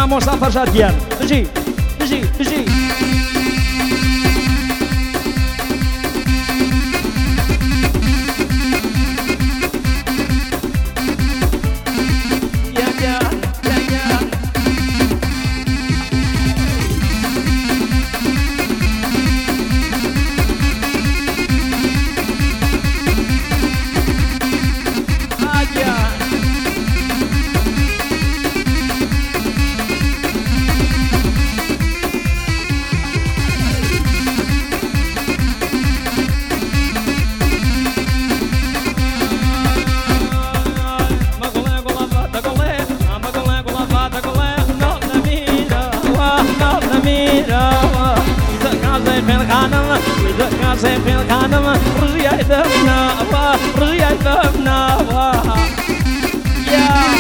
مصطفى جاديان تجي تجي تجي في الخانم رجع ذبنا رجع ذبنا يا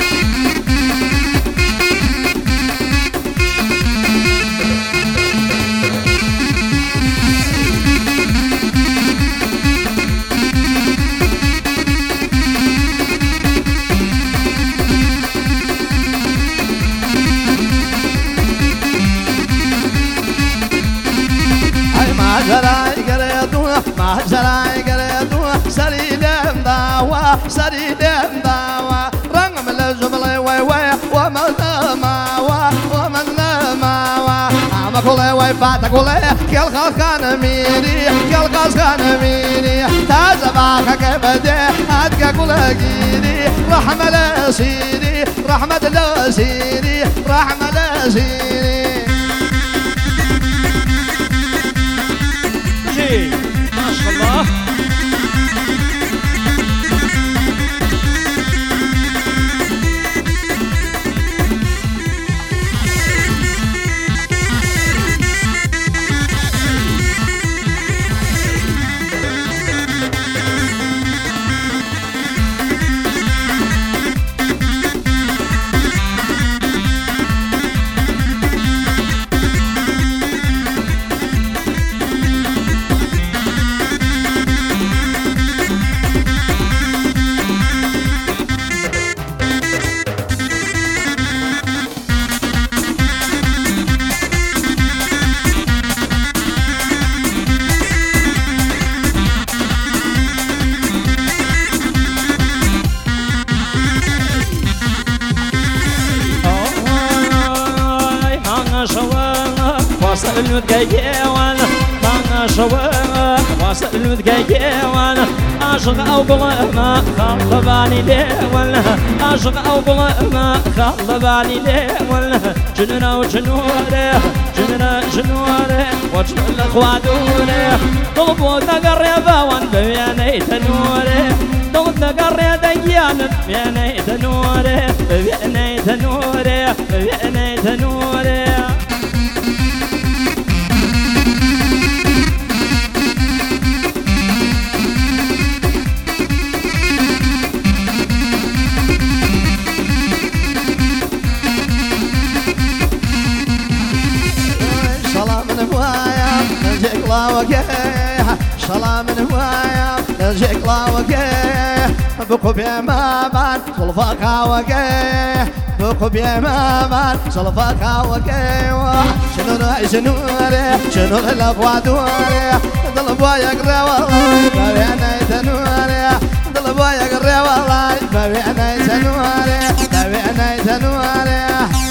سريدم داوا رنگ ملزملي وي وي ومن ماوا ومن ماوا اما كل وي فات كل كل خان ميري كل خان ميري تازباك كبدي ادك كل جيري رحمه لسيري رحمه لسيري رحمه لسيري ما شاء الله وصل المتقيوان ما شوان وصل المتقيوان عاشق او ما خلباني ديوان عاشق او ما خلباني ديوان جننا وجنوره جننا جنوره وجن الاخوادوره طلبوا تقرب وان بياني تنوره طلب تقرب ديان بياني تنوره بياني تنوره بياني تنوره شلا من هوايا نجيك لا وقيه بقوا بيمامان صلفاك وقيه بقوا بيمامان صلفاك وقيه شنو رأي شنو رأي شنو الأقوى دوري ضلبوا يقرأ والله بابينا يتنوري ضلبوا يقرأ والله بابينا يتنوري بابينا يتنوري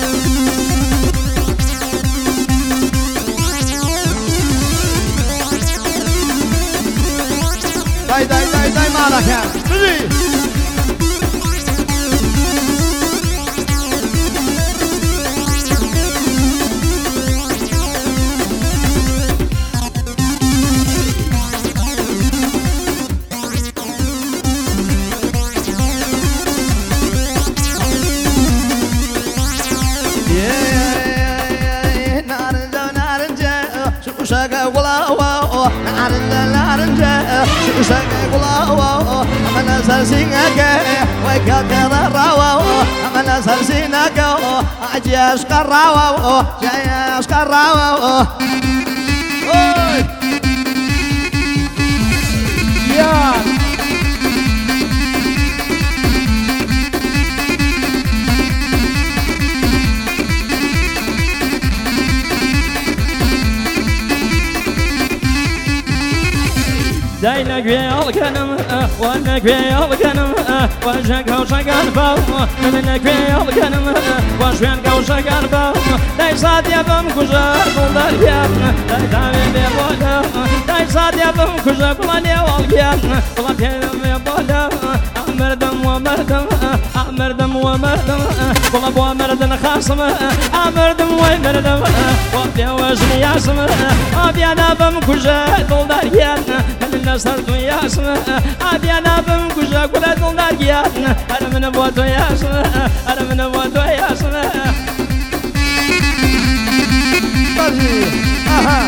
داي معنا كان بجي أنا سرسينك ويكتر الرواو أنا سرسينك أجيش كراو جيش كراو يا داينا قوي الكنم وانا قوي الكنم وشك وشكان باو من قوي الكنم وشك وشكان باو داي صاد يا بم كجا دولار يا داي داوي بولا داي صاد يا بم كجا كلاني واليا كلاني بولا مردم ومردم مردم ومردم طلب ومردم خاصم مردم ومردم وابيا وزني ياسم ابيا نابم كجا دولار يا من صرت ياسم ابيا نابم كجا كل دولار يا انا من بوتو ياسم انا من بوتو ياسم اها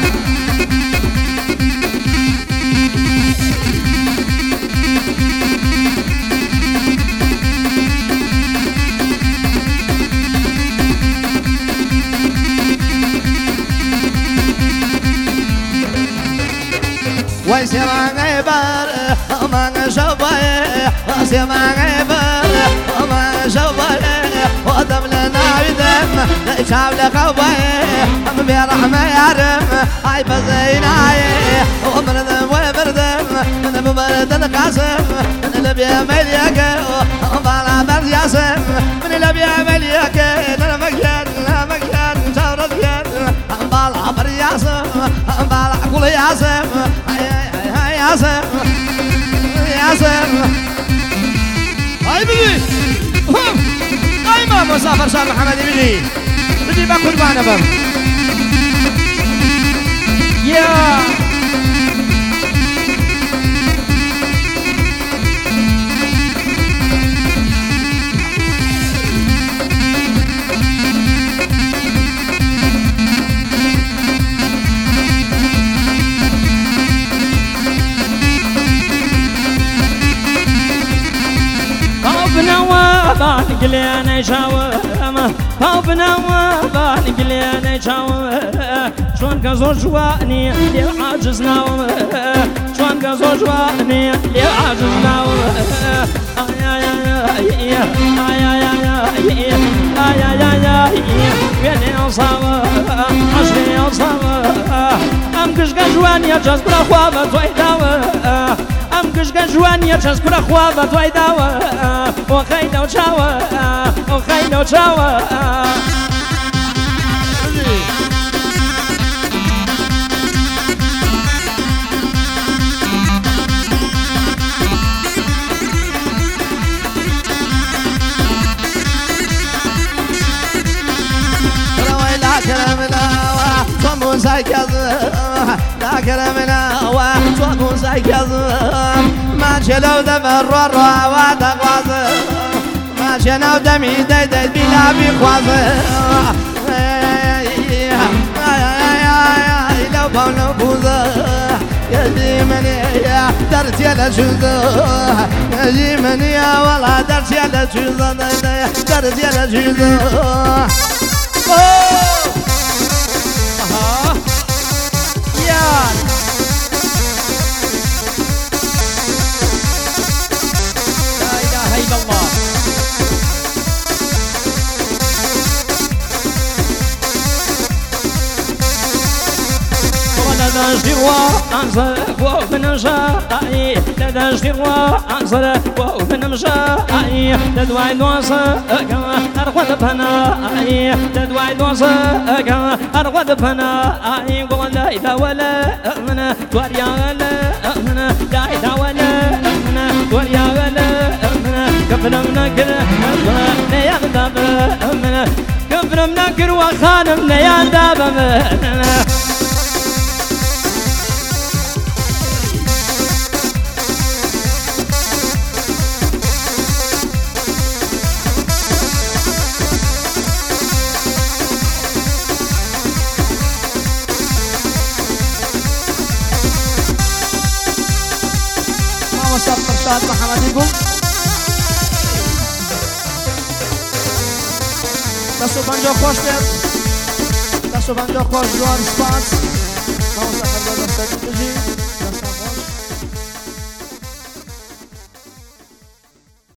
وسمع غيبر ما شوفه وسمع غيبر ما شوفه ودم لنا يدم شاف لخوه ام برحمه يارم هاي فزيناي ومردم ومردم من بمرد قاسم من اللي بيعمل ياك وبالا برد ياسم من اللي بيعمل ياك انا مكان لا مكان شورد كان بالا برد ياسم بالا كل ياسم ياسم ياسم هاي بيجي هاي ما مسافر شاب محمد بيجي بقى قربان بم يا بان قلينا شاورما طابنا وبان قلينا شاورما شلون قزور جواني اللي عاجزنا شلون قزور جواني اللي عاجزنا يا وين صاوى عشري صاوى ام كشكا جواني جاز برا خوابة تويداوى ام كشكا جواني جاز برا خوابة تويداوى وخينا وشاوى وخينا وشاوى لا كلامنا وصوب سيكظم ما شلو دفر الروى تقوازم ما شنو دمي ديدت بلا بخوازم لو بولو بوزه يجيمني يا درتي على شوزه يجيمني يا والله درتي على شوزه درتي على شوزه لا إله إلا الله لدى وأنصر ومن شاء لدى وأنصر ومن شاء تدوي دوصة أرغد بناء تدوي دوصة أرغد بناء قول لا إله ولا من وريا ولا من لا إله ولا من وريا ولا من كفر منكر يا غداب من كفر منكر وخانم يا داب من فرشاد محمد يقول دستو بانجا خوش بید دستو بانجا خوش جوان سپاس ما مسافر دادم سجید بجی